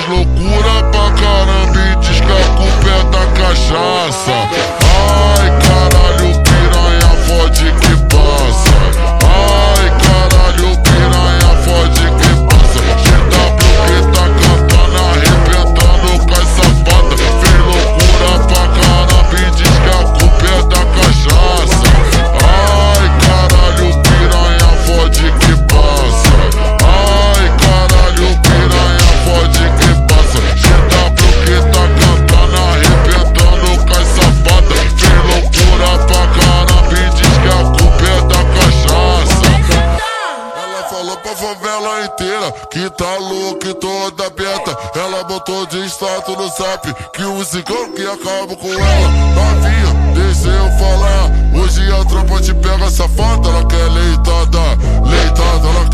fez loucura pra caramba e diz que a culpa é da cachaça. Ai, caralho, piranha fode que passa. Ai, caralho, piranha fode que passa. GW que tá cantando, arrebentando com as sapatas. Fez loucura pra caramba e diz que a culpa é da cachaça. Ai, caralho, piranha fode que passa. Ai, caralho, piranha fode que passa. GW que tá cantando, arrebentando com as sapatas. Fez loucura pra caramba e diz que a culpa é da cachaça. Ela falou pra favela inteira que tá louca e toda aberta. Ela botou de status no zap que o cigano que acaba com ela. Novinha, deixa eu falar. Hoje a tropa te pega safada. Ela quer leitada, leitada, ela